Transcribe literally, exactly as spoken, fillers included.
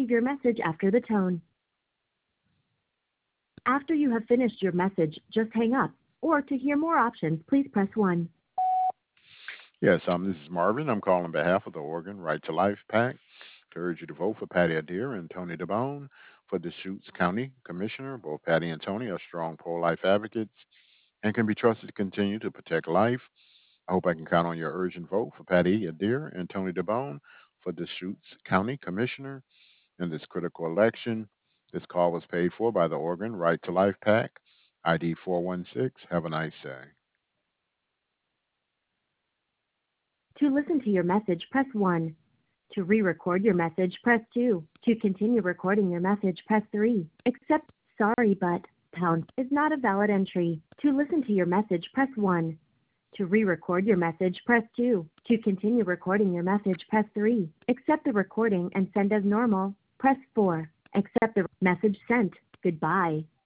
leave your message after the tone. After you have finished your message, just hang up. Or to hear more options, please press one. Yes, um, this is Marvin. I'm calling on behalf of the Oregon Right to Life PAC to urge you to vote for Patty Adair and Tony DeBone for Deschutes County Commissioner. Both Patty and Tony are strong pro-life advocates and can be trusted to continue to protect life. I hope I can count on your urgent vote for Patty Adair and Tony DeBone for Deschutes County Commissioner in this critical election. This call was paid for by the Oregon Right to Life PAC, I D four one six. Have a nice day. To listen to your message, press one. To re-record your message, press two. To continue recording your message, press three. Except, sorry, but pound is not a valid entry. To listen to your message, press one. To re-record your message, press two. To continue recording your message, press three. Accept the recording and send as normal, press four. Accept the message sent. Goodbye.